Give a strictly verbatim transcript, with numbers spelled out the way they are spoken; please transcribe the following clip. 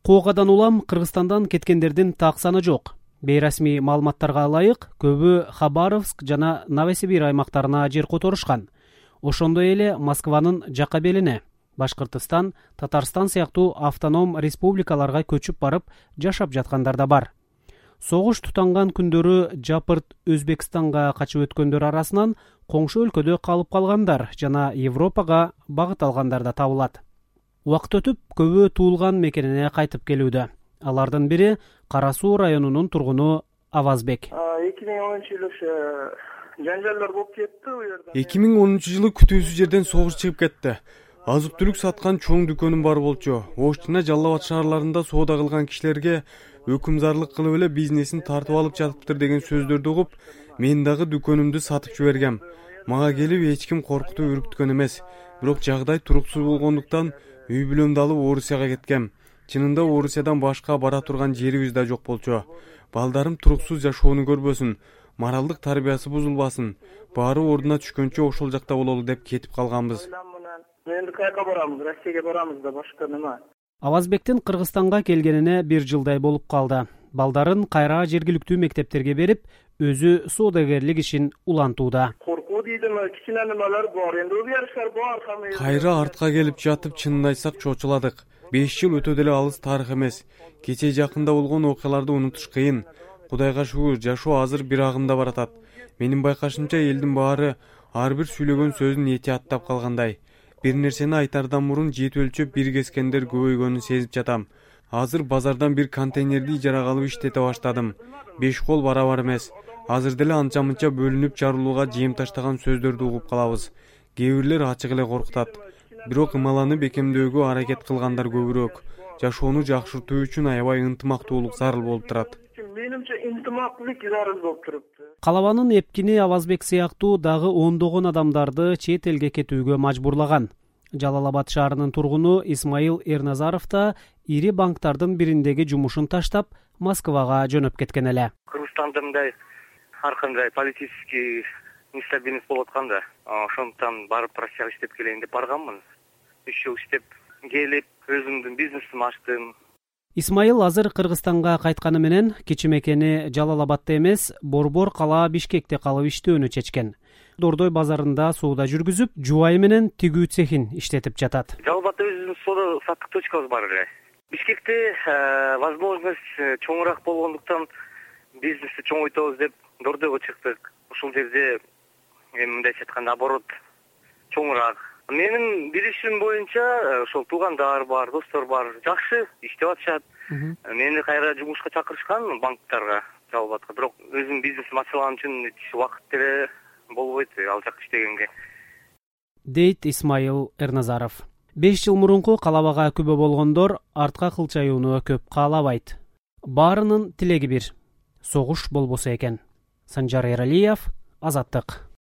Коогадан улам Кыргызстандан кеткендердин так саны жок. Бейрасмий маалыматтарга ылайык, көбү Хабаровск жана Новосибирь аймактарына жер которушкан. Ошондой эле Москванын жакка белине, Башкыртыстан, Татарстан сыяктуу автоном республикаларга көчүп барып жашап жаткандар да бар. Согуш тутанган күндөрү жапырт Өзбекстанга качып өткөндөр арасынан коңшу өлкөдө калып калгандар жана Европага багыт алгандар да табылат. Убакыт өтүп, көбү туулган мекенине кайтып келүүдө. Алардын бири Кара Суу районунун тургуну Авазбек. эки миң онунчу жылы жанжалдар болуп кетти у жерде. эки миң онунчу жылы күтүүсүз жерден согуш чыгып кетти. Азык-түлүк саткан чоң дүкөнүм бар болчу. Ош жана Жалал Абад шаарларында соода кылган кишилерге өкүмзарлык кылып эле бизнесин тартып алып жатыптыр деген сөздөрдү угуп, мен дагы дүкөнүмдү сатып жибергем. Мага келип эч ким коркутуп үркүткөн эмес. Бирок жагдай туруксуз болгондуктан үй бүлөмдү алып Орусияга кеткем. Чынында Орусиядан башка бара турган жерибиз да жок болчу. Балдарым туруксуз жашоону көрбөсүн, моралдык тарбиясы бузулбасын, баары ордуна түшкөнчө ошол жакта бололу деп кетип калганбыз. Энди кайка барамыз, Россияга барамыз да башка нема. Авазбектин Кыргызстанга келгенине бир жылдай болуп калды. Балдарын кайра жергиликтүү мектептерге берип, өзү соодагерлик ишин улантууда. Коркуу дейдим, кичине немелер бар, энди өзгөрүштөр бар. Кайра артка келип жатып, чынын айтсак чочуладык. беш жыл өтө деле алыс тарых эмес. Кече жакында болгон окуяларды унутуш кыйын. Кудайга шүгүр, жашоо азыр бир агымда баратат. Менин байкашымча элдин баары ар бир сүйлөгөн сөзүн этияттап калгандай. Бир нерсени айтардан мурун жети өлчөп бир кескендер көбөйгөнүн сезип жатам. Азыр базардан бир контейнерди ижарага алып иштете баштадым. Беш кол барабар эмес. Азыр деле анча-мынча бөлүнүп жарылууга жем таштаган сөздөрдү угуп калабыз. Кээ бирлер ачык эле коркутат. Бирок ымаланы бекемдөөгө аракет кылгандар көбүрөөк. Жашоону жакшыртуу үчүн аябай ынтымактуулук зарыл болуп турат. Менимче ынтымактуулук зарыл болуп турупту. Калабанын эпкини Авазбек сыяктуу дагы ондогон адамдарды чет элге кетүүгө мажбурлаган. Жалал Абад шаарынын тургуну Исмаил Эрназаров да ири банктардын бириндеги жумушун таштап, Москвага жөнөп кеткен эле. Кыргызстанда мындай ар кандай политический нестабильность болуп атканда, ошондуктан барып Россияга иштеп келейин деп барганмын. үч жыл иштеп келип, өзүмдүн бизнесимди ачтым. Исмаил азыр Кыргызстанга кайтканы менен кичи мекени Жалал Абадта эмес, Борбор кала Бишкекте калып иштөөнү чечкен. Дордой базарында соода жүргүзүп, жубайы менен тигүү цехин иштетип жатат. Жалал Абадта өзүбүздүн соода саттык точкабыз бар эле. Бишкекте возможность чоңураак болгондуктан бизнести чоңойтобуз деп Дордойго чыктык. Ушул жерде эми мындайча айтканда оборот чоңураак. Менин билишим боюнча ошол туугандар бар, достор бар, жакшы иштеп атышат. Мени кайра жумушка чакырышкан банктарга, Жалал Абадка. Бирок өзүмдүн бизнесим ачылган үчүн убакыт деле болбойт ал жакта иштегенге. Дейт Исмаил Эрназаров. беш жыл мурунку калабага күбө болгондор артка кылчаюуну көп каалабайт. Баарынын тилеги бир. Согуш болбосо экен. Санжар Эралиев, Азаттык.